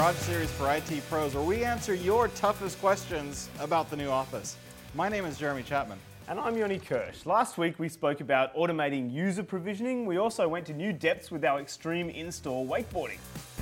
Garage Series for IT Pros, where we answer your toughest questions about the new Office. My name is Jeremy Chapman. And I'm Yoni Kirsch. Last week we spoke about automating user provisioning. We also went to new depths with our extreme install wakeboarding.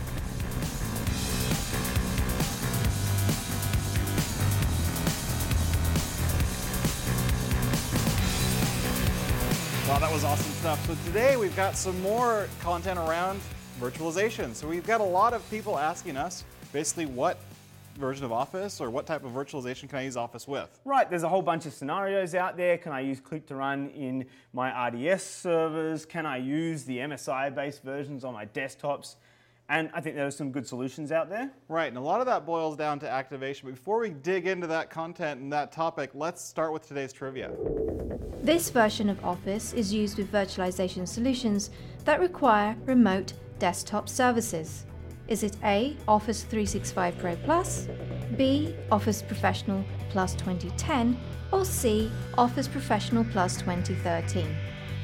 Wow, that was awesome stuff. So today we've got some more content around virtualization. So we've got a lot of people asking us basically what version of Office or what type of virtualization can I use Office with? Right, there's a whole bunch of scenarios out there. Can I use Click to Run in my RDS servers? Can I use the MSI-based versions on my desktops? And I think there are some good solutions out there. Right, and a lot of that boils down to activation. But before we dig into that content and that topic, let's start with today's trivia. This version of Office is used with virtualization solutions that require remote desktop services. Is it A, Office 365 Pro Plus, B, Office Professional Plus 2010, or C, Office Professional Plus 2013?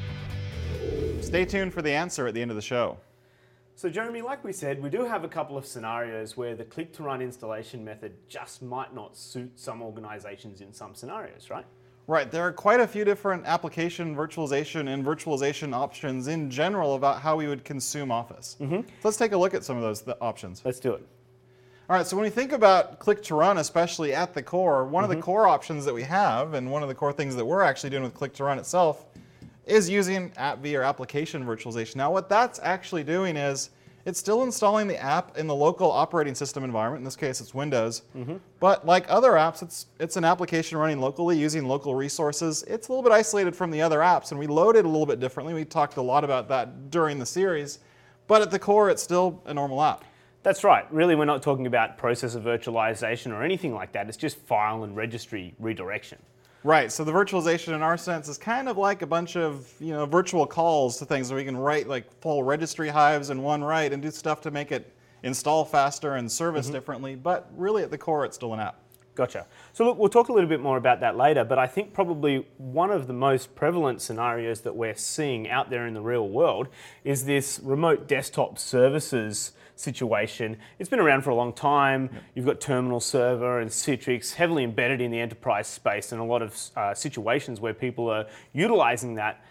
Stay tuned for the answer at the end of the show. So Jeremy, like we said, we do have a couple of scenarios where the Click to Run installation method just might not suit some organizations in some scenarios, right? Right, there are quite a few different application virtualization and virtualization options in general about how we would consume Office. So let's take a look at some of those options. Let's do it. All right, so when we think about Click to Run, especially at the core, one of the core options that we have, and one of the core things that we're actually doing with Click to Run itself, is using AppV or application virtualization. Now what that's actually doing is it's still installing the app in the local operating system environment. In this case, it's Windows. But like other apps, it's an application running locally using local resources. It's a little bit isolated from the other apps, and we load it a little bit differently. We talked a lot about that during the series. But at the core, it's still a normal app. That's right. Really, we're not talking about processor virtualization or anything like that. It's just file and registry redirection. Right, so the virtualization in our sense is kind of like a bunch of virtual calls to things where we can write like full registry hives in one write and do stuff to make it install faster and service differently, but really at the core it's still an app. Gotcha. So look, we'll talk a little bit more about that later, but I think probably one of the most prevalent scenarios that we're seeing out there in the real world is this remote desktop services situation. It's been around for a long time. You've got Terminal Server and Citrix heavily embedded in the enterprise space, and a lot of situations where people are utilizing that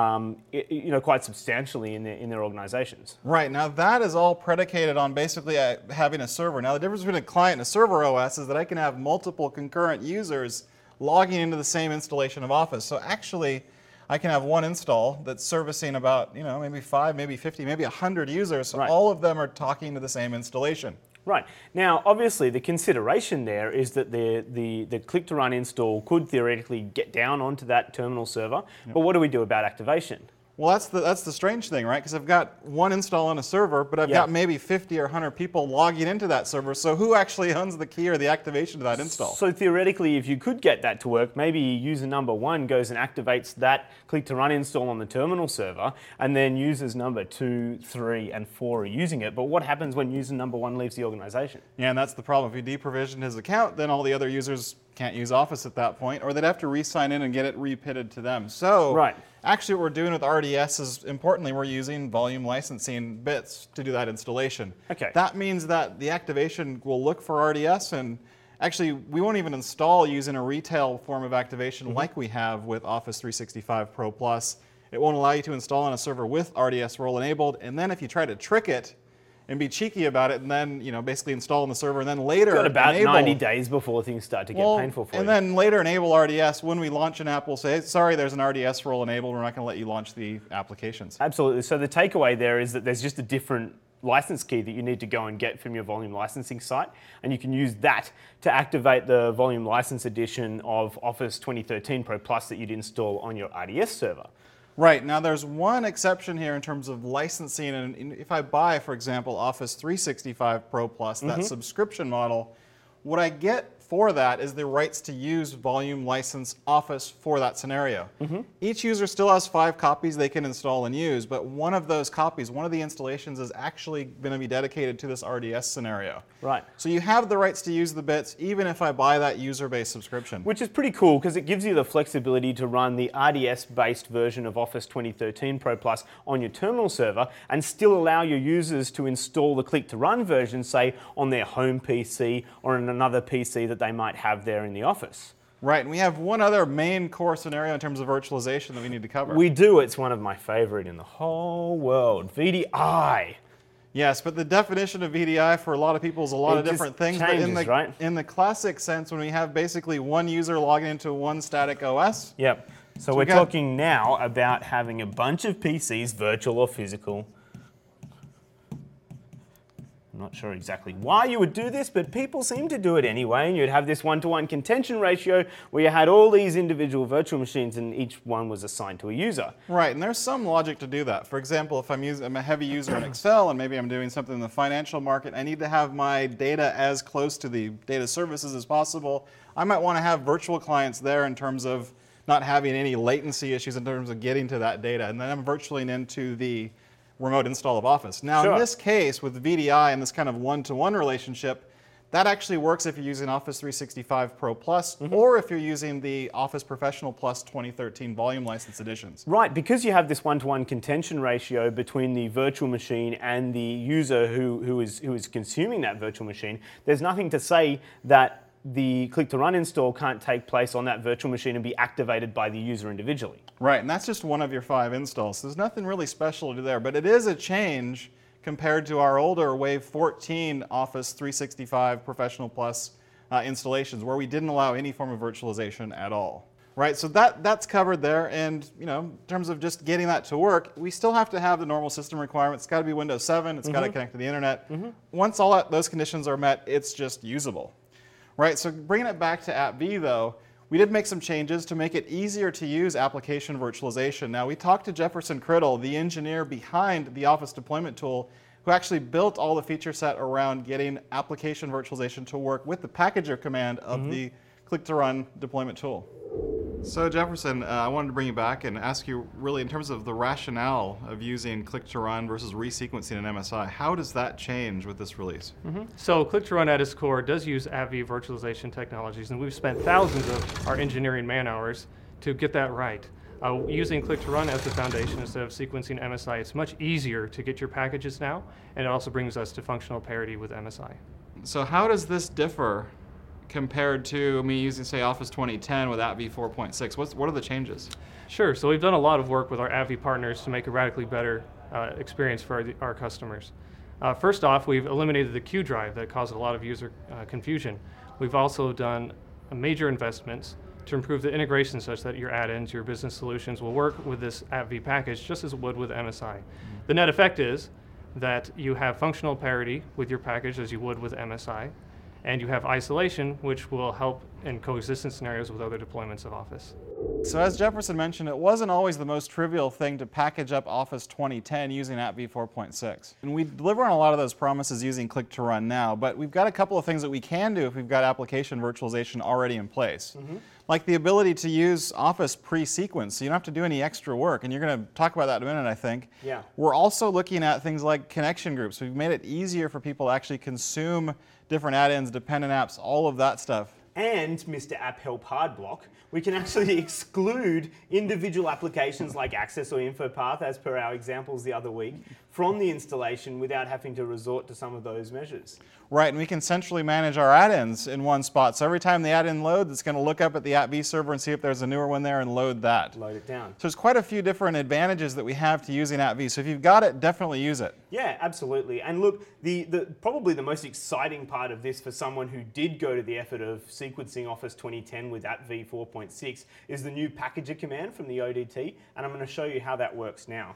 quite substantially in their organizations. Right, now that is all predicated on basically having a server. Now the difference between a client and a server OS is that I can have multiple concurrent users logging into the same installation of Office. So actually, I can have one install that's servicing about maybe 5, maybe 50, maybe 100 users. So all of them are talking to the same installation. Right. Now, obviously, the consideration there is that the Click to Run install could theoretically get down onto that terminal server. But what do we do about activation? Well, that's the strange thing, right? Because I've got one install on a server, but I've got maybe 50 or 100 people logging into that server. So who actually owns the key or the activation to that install? So theoretically, if you could get that to work, maybe user number 1 goes and activates that Click to Run install on the terminal server, and then users number 2, 3, and 4 are using it. But what happens when user number 1 leaves the organization? Yeah, and that's the problem. If you deprovision his account, then all the other users can't use Office at that point, or they'd have to re-sign in and get it re-pitted to them. So actually what we're doing with RDS is, importantly, we're using volume licensing bits to do that installation. That means that the activation will look for RDS, and actually we won't even install using a retail form of activation like we have with Office 365 Pro Plus. It won't allow you to install on a server with RDS role enabled, and then if you try to trick it and be cheeky about it, and then basically install on the server, and then later got about enable, 90 days before things start to get painful for you. And then later enable RDS. When we launch an app, we'll say, sorry, there's an RDS role enabled. We're not going to let you launch the applications. Absolutely. So the takeaway there is that there's just a different license key that you need to go and get from your volume licensing site, and you can use that to activate the volume license edition of Office 2013 Pro Plus that you'd install on your RDS server. Right, now there's one exception here in terms of licensing, and if I buy, for example, Office 365 Pro Plus, that subscription model, what I get for that is the rights to use volume license Office for that scenario. Each user still has 5 copies they can install and use, but one of those copies, one of the installations, is actually going to be dedicated to this RDS scenario. Right. So you have the rights to use the bits even if I buy that user-based subscription. Which is pretty cool because it gives you the flexibility to run the RDS-based version of Office 2013 Pro Plus on your terminal server and still allow your users to install the click-to-run version, say, on their home PC or on another PC that they might have there in the office. Right, and we have one other main core scenario in terms of virtualization that we need to cover. We do. It's one of my favorite in the whole world, VDI. Yes, but the definition of VDI for a lot of people is a lot of different things. Changes, but in the classic sense, when we have basically one user logging into one static OS. Yep. So we're talking now about having a bunch of PCs, virtual or physical. I'm not sure exactly why you would do this, but people seem to do it anyway, and you'd have this one-to-one contention ratio where you had all these individual virtual machines and each one was assigned to a user. Right, and there's some logic to do that. For example, if I'm a heavy user in Excel and maybe I'm doing something in the financial market, I need to have my data as close to the data services as possible. I might want to have virtual clients there in terms of not having any latency issues in terms of getting to that data, and then I'm virtualing into the remote install of Office. Now, in this case, with VDI and this kind of one-to-one relationship, that actually works if you're using Office 365 Pro Plus or if you're using the Office Professional Plus 2013 volume license editions. Right, because you have this one-to-one contention ratio between the virtual machine and the user who is consuming that virtual machine, there's nothing to say that the click-to-run install can't take place on that virtual machine and be activated by the user individually. Right, and that's just one of your 5 installs. So there's nothing really special to do there, but it is a change compared to our older Wave 14 Office 365 Professional Plus installations, where we didn't allow any form of virtualization at all. Right, so that's covered there, and in terms of just getting that to work, we still have to have the normal system requirements. It's got to be Windows 7, it's got to connect to the internet. Once all those conditions are met, it's just usable. Right, so bringing it back to AppV though, we did make some changes to make it easier to use application virtualization. Now, we talked to Jefferson Criddle, the engineer behind the Office deployment tool, who actually built all the feature set around getting application virtualization to work with the packager command of the click-to-run deployment tool. So Jefferson, I wanted to bring you back and ask you really in terms of the rationale of using click-to-run versus resequencing in MSI, how does that change with this release? So click-to-run at its core does use AppV virtualization technologies, and we've spent thousands of our engineering man-hours to get that right. Using click-to-run as the foundation instead of sequencing MSI, it's much easier to get your packages now, and it also brings us to functional parity with MSI. So how does this differ compared to me using, say, Office 2010 with AppV 4.6? What are the changes? Sure. So we've done a lot of work with our AppV partners to make a radically better experience for our customers. First off, we've eliminated the Q drive that caused a lot of user confusion. We've also done major investments to improve the integration such that your add-ins, your business solutions will work with this AppV package just as it would with MSI. The net effect is that you have functional parity with your package as you would with MSI, and you have isolation, which will help in coexistence scenarios with other deployments of Office. So as Jefferson mentioned, it wasn't always the most trivial thing to package up Office 2010 using AppV 4.6. And we deliver on a lot of those promises using click-to-run now, but we've got a couple of things that we can do if we've got application virtualization already in place. Like the ability to use Office pre-sequence, so you don't have to do any extra work, and you're going to talk about that in a minute, I think. Yeah. We're also looking at things like connection groups. We've made it easier for people to actually consume different add-ins, dependent apps, all of that stuff. And Mr. App Help Hardblock, we can actually exclude individual applications like Access or InfoPath, as per our examples the other week, from the installation without having to resort to some of those measures. Right, and we can centrally manage our add-ins in one spot. So every time the add-in loads, it's going to look up at the AppV server and see if there's a newer one there and load that. Load it down. So there's quite a few different advantages that we have to using AppV. So if you've got it, definitely use it. Yeah, absolutely. And look, probably the most exciting part of this for someone who did go to the effort of sequencing Office 2010 with AppV 4.6 is the new packager command from the ODT, and I'm going to show you how that works now.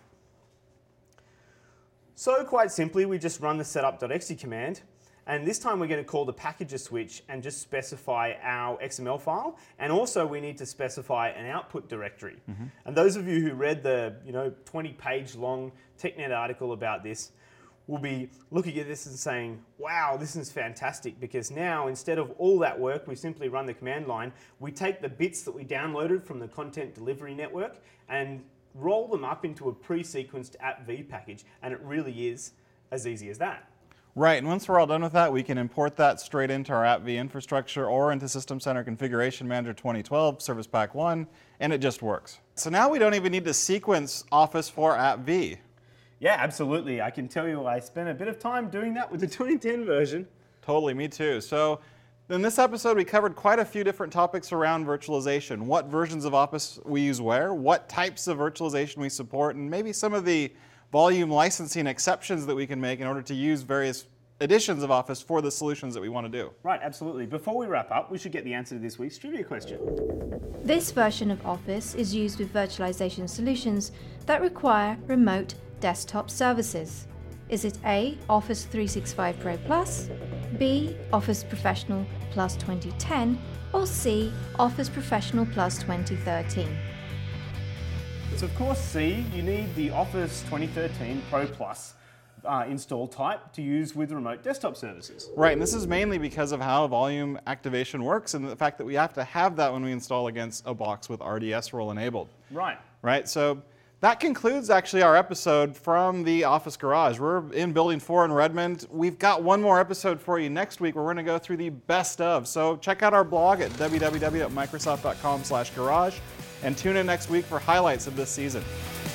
So quite simply, we just run the setup.exe command, and this time we're going to call the packager switch and just specify our XML file, and also we need to specify an output directory. And those of you who read the 20-page long TechNet article about this will be looking at this and saying, wow, this is fantastic, because now instead of all that work, we simply run the command line, we take the bits that we downloaded from the content delivery network and roll them up into a pre-sequenced AppV package, and it really is as easy as that. Right, and once we're all done with that, we can import that straight into our AppV infrastructure or into System Center Configuration Manager 2012, Service Pack 1, and it just works. So now we don't even need to sequence Office for AppV. Yeah, absolutely. I can tell you I spent a bit of time doing that with the 2010 version. Totally, me too. So in this episode, we covered quite a few different topics around virtualization. What versions of Office we use where, what types of virtualization we support, and maybe some of the volume licensing exceptions that we can make in order to use various editions of Office for the solutions that we want to do. Right, absolutely. Before we wrap up, we should get the answer to this week's trivia question. This version of Office is used with virtualization solutions that require remote desktop services. Is it A, Office 365 Pro Plus, B, Office Professional Plus 2010, or C, Office Professional Plus 2013? It's of course C. You need the Office 2013 Pro Plus install type to use with remote desktop services. Right, and this is mainly because of how volume activation works and the fact that we have to have that when we install against a box with RDS role enabled. Right. Right, so that concludes actually our episode from the Office Garage. We're in Building 4 in Redmond. We've got one more episode for you next week where we're going to go through the best of. So check out our blog at www.microsoft.com/garage and tune in next week for highlights of this season.